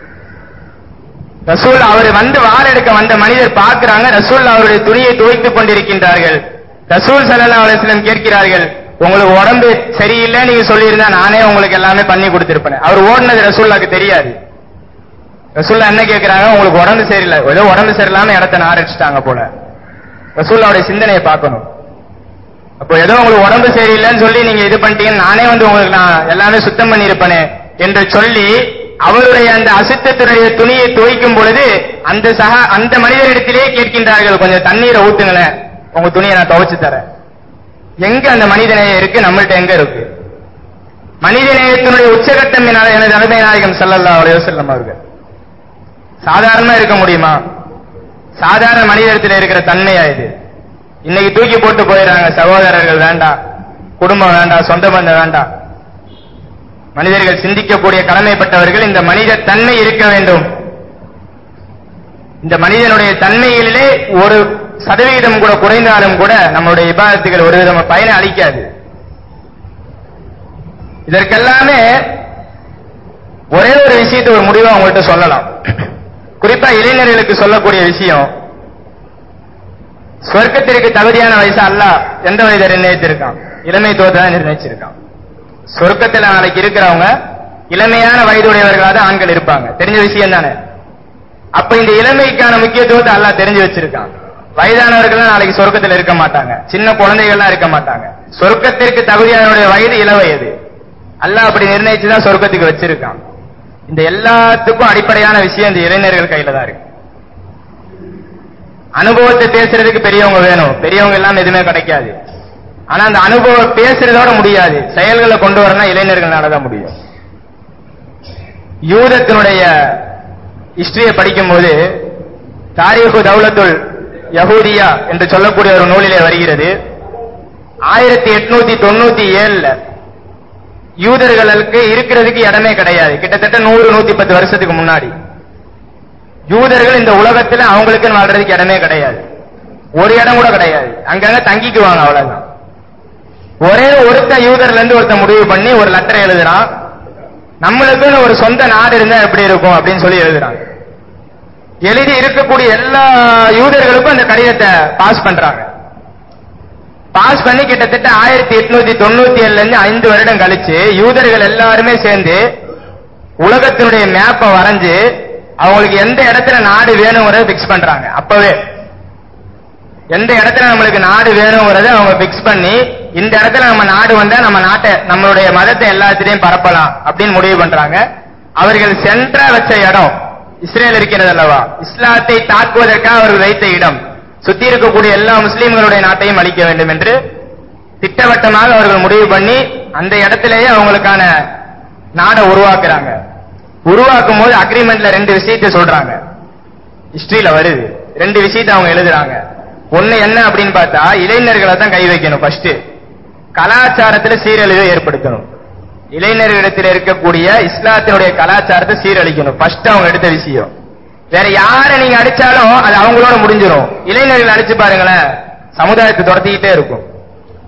ரசூல் அவர் வாள் எடுக்க வந்த மனிதர் பார்க்கிறாங்க, ரசூல் அவருடைய துணியை துவைத்துக் கொண்டிருக்கின்றார்கள். ரசூல் ஸல்லல்லாஹு அலைஹி வஸல்லம் கேட்கிறார்கள், உங்களுக்கு உடம்பு சரியில்லை நீங்க சொல்லியிருந்தா நானே உங்களுக்கு எல்லாமே பண்ணி கொடுத்திருப்பேன். அவர் ஓடினது ரசூலுல்லாஹ்க்கு தெரியாது. ரசூலுல்லாஹ் என்ன கேட்கிறாங்க, உங்களுக்கு உடம்பு சரியில்லை, ஏதோ உடம்பு சரியில்லாம இடத்த நாரடிச்சுட்டாங்க போல. ரசூலுல்லாஹ்வுடைய சிந்தனையை பார்க்கணும். அப்போ ஏதோ உங்களுக்கு உடம்பு சரியில்லைன்னு சொல்லி நீங்க இது பண்ணிட்டீங்கன்னு நானே உங்களுக்கு நான் எல்லாமே சுத்தம் பண்ணியிருப்பேனே என்று சொல்லி அவருடைய அந்த அசுத்தத்துடைய துணியை துவைக்கும் பொழுது அந்த மனிதரிடத்திலே கேட்கின்றார்கள், கொஞ்சம் தண்ணீரை ஊத்துங்களேன், உங்க துணியை நான் துவைச்சு தரேன். எங்க அந்த மனிதநேயம் இருக்கு? நம்மள்ட்ட எங்க இருக்கு? மனிதநேயத்தினுடைய உச்சகட்டம் எனது அருமை நாயகம் ஸல்லல்லாஹு அலைஹி வஸல்லம் அவர்கள். சாதாரணமா இருக்க முடியுமா? சாதாரண மனிதத்தில் இருக்கிற தன்மையா இது? இன்னைக்கு தூக்கி போட்டு போயிடறாங்க, சகோதரர்கள் வேண்டாம், குடும்பம் வேண்டாம், சொந்த பந்தம் வேண்டாம். மனிதர்கள் சிந்திக்கக்கூடிய கடமைப்பட்டவர்கள். இந்த மனித தன்மை இருக்க வேண்டும். இந்த மனிதனுடைய தன்மைகளிலே 1% கூட குறைந்தாலும் கூட நம்முடைய இபாதத்துகள் ஒரு விதமான பயனை அளிக்காது. இதற்கெல்லாமே ஒரே ஒரு விஷயத்தை ஒரு முடிவை உங்கள்கிட்ட சொல்லலாம். குறிப்பா இளைஞர்களுக்கு சொல்லக்கூடிய விஷயம், சொர்க்கத்திற்கு தகுதியான வயசு அல்லாஹ் எந்த வயதை நிர்ணயிச்சிருக்கான்? இளமை தோற்ற நிர்ணயிச்சிருக்கான். சொர்க்கத்தில் நாளைக்கு இருக்கிறவங்க இளமையான வயதுடையவர்களாக தான் ஆண்கள் இருப்பாங்க, தெரிஞ்ச விஷயம் தானே. அப்ப இந்த இளமைக்கான முக்கியத்துவத்தை அல்லாஹ் தெரிஞ்சு வச்சிருக்கான். வயதானவர்கள் நாளைக்கு சொர்க்கத்தில் இருக்க மாட்டாங்க, சின்ன குழந்தைகள்லாம் இருக்க மாட்டாங்க. சொர்க்கத்திற்கு தகுதியானவருடைய வயது இள வயது. அல்லாஹ் அப்படி நிர்ணயிச்சுதான் சொர்க்கத்துக்கு வச்சிருக்கான். இந்த எல்லாத்துக்கும் அடிப்படையான விஷயம் இந்த இளைஞர்கள் கையில தான் இருக்கு. அனுபவத்தை பேசுறதுக்கு பெரியவங்க வேணும், பெரியவங்க எல்லாம் எதுவுமே கிடைக்காது. ஆனா அந்த அனுபவம் பேசுறதோட முடியாது, செயல்களை கொண்டு வரணும் இளைஞர்களாலதான் முடியும். யூதத்தினுடைய ஹிஸ்டரியை படிக்கும் போது தாரீஹு தௌலத்துல் யஹூதியா என்று சொல்லக்கூடிய ஒரு நூலிலே வருகிறது, 1897 யூதர்களுக்கு இருக்கிறதுக்கு இடமே கிடையாது. கிட்டத்தட்ட 100-110 வருஷத்துக்கு முன்னாடி யூதர்கள் இந்த உலகத்துல அவங்களுக்கு வாழ்றதுக்கு இடமே கிடையாது, ஒரு இடம் கூட கிடையாது. அங்கங்க தங்கிக்குவாங்க, அவ்வளவுதான். ஒருத்த யூதர்ல இருந்து ஒருத்த முடிவு பண்ணி ஒரு லெட்டர் எழுதுறான், நம்மளுக்குன்னு ஒரு சொந்த நாடு இருந்தா எப்படி இருக்கும் அப்படின்னு சொல்லி எழுதுறாங்க. எழுதி இருக்கக்கூடிய எல்லா யூதர்களுக்கும் அந்த கடிதத்தை பாஸ் பண்றாங்க. பாஸ் பண்ணி கிட்டத்தட்ட 1897 இருந்து 5 வருடம் கழிச்சு யூதர்கள் எல்லாருமே சேர்ந்து உலகத்தினுடைய மேப்பை வரைஞ்சு அவங்களுக்கு எந்த இடத்துல நாடு வேணுங்கிறத பிக்ஸ் பண்றாங்க. அப்பவே எந்த இடத்துல நம்மளுக்கு நாடு வேணுங்கிறத அவங்க பிக்ஸ் பண்ணி, இந்த இடத்துல நம்ம நாடு வந்தா நம்ம நாட்டை நம்மளுடைய மதத்தை எல்லாத்திலையும் பரப்பலாம் அப்படின்னு முடிவு பண்றாங்க. அவர்கள் சென்ட்ரா வச்ச இடம் இஸ்ரேல் இருக்கிறது அல்லவா, இஸ்லாத்தை தாக்குவதற்காக அவர்கள் வைத்த இடம். சுத்தி இருக்கக்கூடிய எல்லா முஸ்லீம்களுடைய நாட்டையும் அழிக்க வேண்டும் என்று திட்டவட்டமாக அவர்கள் முடிவு பண்ணி அந்த இடத்திலேயே அவங்களுக்கான நாடை உருவாக்குறாங்க. உருவாக்கும் போது அக்ரிமெண்ட்ல 2 விஷயத்தை சொல்றாங்க, ஹிஸ்டரியில வருது. 2 விஷயத்தை அவங்க எழுதுறாங்க. ஒண்ணு என்ன அப்படின்னு பார்த்தா, இளைஞர்களை தான் கை வைக்கணும். ஃபர்ஸ்ட் கலாச்சாரத்துல சீரழிவை ஏற்படுத்தணும். இளைஞர்களிடத்தில் இருக்கக்கூடிய இஸ்லாத்தினுடைய கலாச்சாரத்தை சீரழிக்கணும். ஃபர்ஸ்ட் அவங்க எடுத்த விஷயம். வேற யாரை நீங்க அடிச்சாலும் அது அவங்களோட முடிஞ்சிடும். இளைஞர்கள் அடிச்சு பாருங்களேன், சமுதாயத்தை துரத்திக்கிட்டே இருக்கும்.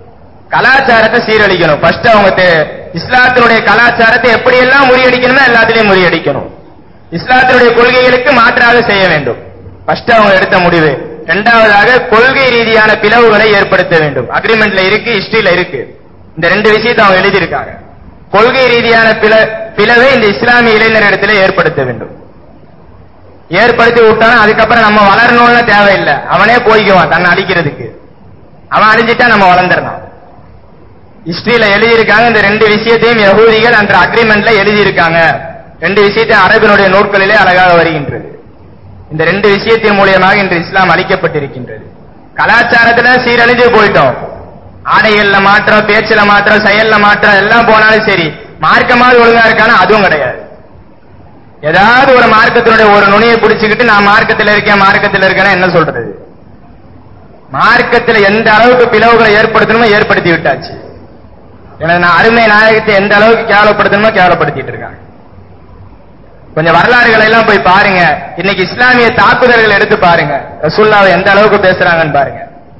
கலாச்சாரத்தை சீரழிக்கணும். ஃபர்ஸ்ட் அவங்க இஸ்லாத்தினுடைய கலாச்சாரத்தை எப்படியெல்லாம் முறியடிக்கணுமோ எல்லாத்திலையும் முறியடிக்கணும். இஸ்லாத்தினுடைய கொள்கைகளுக்கு மாற்றாக செய்ய வேண்டும். ஃபர்ஸ்ட் அவங்க எடுத்த முடிவு. இரண்டாவதாக கொள்கை ரீதியான பிளவுகளை ஏற்படுத்த வேண்டும். அக்ரிமெண்ட்ல இருக்கு, ஹிஸ்டரியில இருக்கு. இந்த ரெண்டு விஷயத்தை அவங்க எழுதியிருக்காங்க. கொள்கை ரீதியான பிளவை இந்த இஸ்லாமிய இளைஞரிடத்திலே ஏற்படுத்த வேண்டும். ஏற்படுத்தி விட்டானா அதுக்கப்புறம் நம்ம வளரணும்னு தேவையில்லை, அவனே போய்க்குவான் தன்னை அழிக்கிறதுக்கு. அவன் அழிஞ்சிட்டா நம்ம வளர்ந்துடணும். ஹிஸ்டரியில எழுதியிருக்காங்க. இந்த ரெண்டு விஷயத்தையும் யகூதிகள் அந்த அக்ரிமெண்ட்ல எழுதியிருக்காங்க. ரெண்டு விஷயத்தையும் அரபினுடைய நூற்களிலே அழகாக வருகின்றது. இந்த ரெண்டு விஷயத்தின் மூலியமாக இன்று இஸ்லாம் அளிக்கப்பட்டிருக்கின்றது. கலாச்சாரத்துல சீரழிஞ்சு போயிட்டோம். ஆடைகள்ல மாற்றம், பேச்சுல மாற்றம், செயல்ல மாற்றம் எல்லாம் போனாலும் சரி, மார்க்கமாவது ஒழுங்கா இருக்கானா அதுவும் கிடையாது. ஏதாவது ஒரு மார்க்கத்தினுடைய ஒரு நுனியை பிடிச்சுக்கிட்டு நான் மார்க்கத்தில் இருக்கேன் என்ன சொல்றது? மார்க்கத்தில் எந்த அளவுக்கு பிளவுகளை ஏற்படுத்தணுமோ ஏற்படுத்தி விட்டாச்சு. நான் அருமை நாயகத்தை எந்த அளவுக்கு கேவலப்படுத்தணுமோ கேவலப்படுத்திட்டு இருக்காங்க. கொஞ்சம் வரலாறுகளை எல்லாம் போய் பாருங்க. இன்னைக்கு இஸ்லாமிய தாக்குதல்கள் எடுத்து பாருங்க. ரசூலுல்லாஹ் எந்த அளவுக்கு பேசுறாங்கன்னு பாருங்க.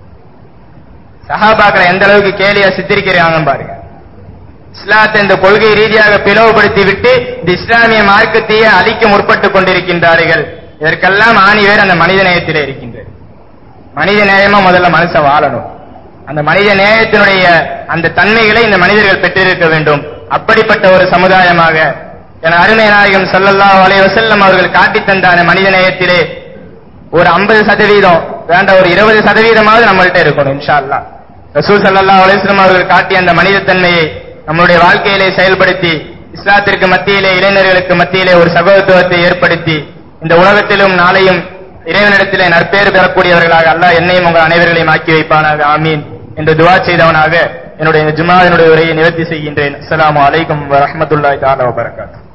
சஹாபாக்களை எந்த அளவுக்கு கேலியா சித்தரிக்கிறாங்கன்னு பாருங்க. இஸ்லாத்தை இந்த கொள்கை ரீதியாக பிளவுபடுத்தி விட்டு இந்த இஸ்லாமிய மார்க்கத்தையே அழிக்க முற்பட்டுக் கொண்டிருக்கின்றார்கள். இதற்கெல்லாம் ஆணிவேர் அந்த மனித நேயத்திலே இருக்கின்றது. மனித நேயமா முதல்ல மனுஷன் வாழணும். அந்த மனித நேயத்தினுடைய அந்த தன்மைகளை இந்த மனிதர்கள் பெற்றிருக்க வேண்டும். அப்படிப்பட்ட ஒரு சமுதாயமாக என அருமை நாயகம் ஸல்லல்லாஹு அலைஹி வஸல்லம் அவர்கள் காட்டித் தந்த மனித நேயத்திலே ஒரு 50% வேண்டாம், ஒரு 20% நம்மள்ட்ட இருக்கணும் இன்ஷா அல்லாஹ். ரசூல் ஸல்லல்லாஹு அலைஹி வஸல்லம் அவர்கள் காட்டிய அந்த மனிதத்தன்மையை நம்முடைய வாழ்க்கையிலே செயல்படுத்தி இஸ்லாத்திற்கு மத்தியிலே, இளைஞர்களுக்கு மத்தியிலே ஒரு சகோதரத்துவத்தை ஏற்படுத்தி இந்த உலகத்திலும் நாளையும் இறைவனிடத்திலே நற்பேறு பெறக்கூடியவர்களாக அல்லாஹ் என்னையும் உங்கள் அனைவர்களையும் ஆக்கி வைப்பானாக. ஆமீன் என்று துஆ செய்தவனாக என்னுடைய ஜும்ஆவினுடைய உரையை நிவர்த்தி செய்கின்றேன். அஸ்ஸலாமு அலைக்கும் வரஹ்மத்துல்லாஹி தஆலா வபரகாத்துஹு.